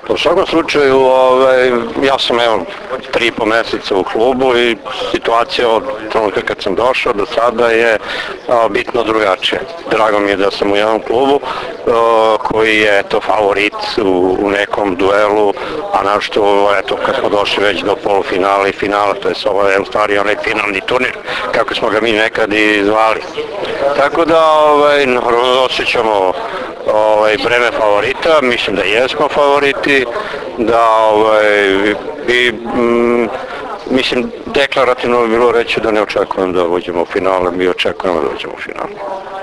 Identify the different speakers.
Speaker 1: U svakom slučaju, ja sam 3,5 meseca u klubu i situacija od trenutka kad sam došao do sada je bitno drugačija. Drago mi je da sam u jednom klubu koji je favorit u nekom duelu, a našto kad smo došli već do polufinala i finala, to je ovo je u stvari onaj finalni turnir, kako smo ga mi nekad i zvali. Tako da osjećamo breme favorita, mislim da jesmo favoriti, da mislim deklarativno bi bilo reći da ne očekujem da uđemo u finale, mi očekujemo da uđemo u finale.